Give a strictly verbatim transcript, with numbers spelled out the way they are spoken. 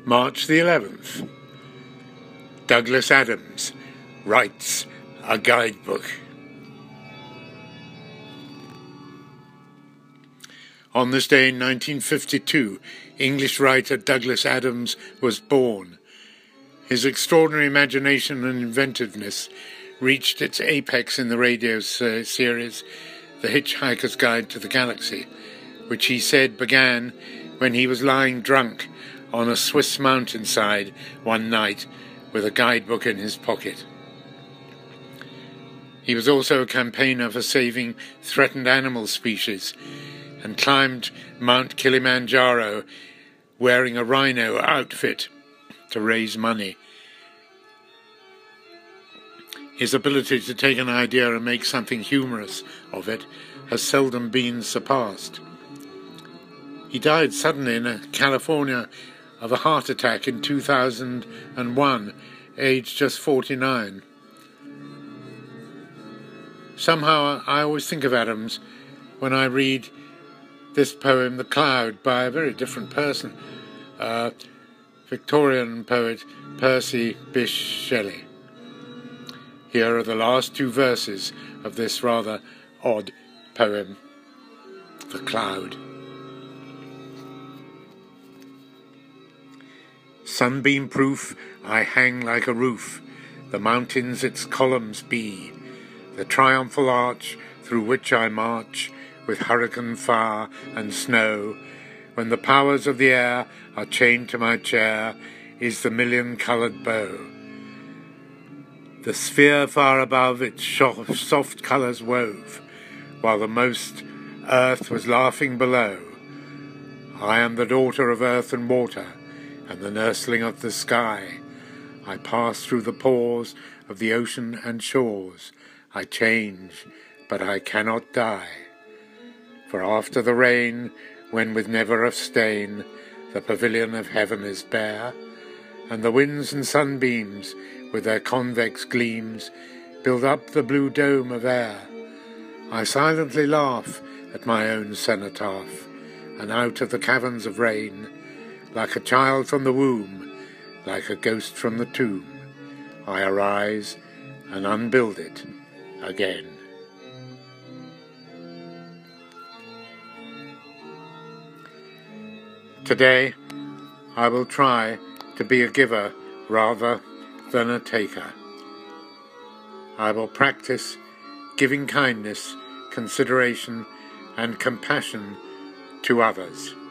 March the eleventh. Douglas Adams writes a guidebook. On this day in nineteen fifty-two, English writer Douglas Adams was born. His extraordinary imagination and inventiveness reached its apex in the radio series The Hitchhiker's Guide to the Galaxy, which he said began when he was lying drunk on a Swiss mountainside one night with a guidebook in his pocket. He was also a campaigner for saving threatened animal species and climbed Mount Kilimanjaro wearing a rhino outfit to raise money. His ability to take an idea and make something humorous of it has seldom been surpassed. He died suddenly in California of a heart attack in two thousand one, aged just forty-nine. Somehow I always think of Adams when I read this poem, The Cloud, by a very different person, uh, Victorian poet Percy Bysshe Shelley. Here are the last two verses of this rather odd poem, The Cloud. Sunbeam-proof I hang like a roof, the mountains its columns be, the triumphal arch through which I march with hurricane fire and snow, when the powers of the air are chained to my chair, is the million-coloured bow. The sphere far above its soft colours wove, while the most earth was laughing below. I am the daughter of earth and water, and the nursling of the sky. I pass through the pores of the ocean and shores. I change, but I cannot die. For after the rain, when with never a stain, the pavilion of heaven is bare, and the winds and sunbeams, with their convex gleams, build up the blue dome of air, I silently laugh at my own cenotaph, and out of the caverns of rain, like a child from the womb, like a ghost from the tomb, I arise and unbuild it again. Today, I will try to be a giver rather than a taker. I will practice giving kindness, consideration, and compassion to others.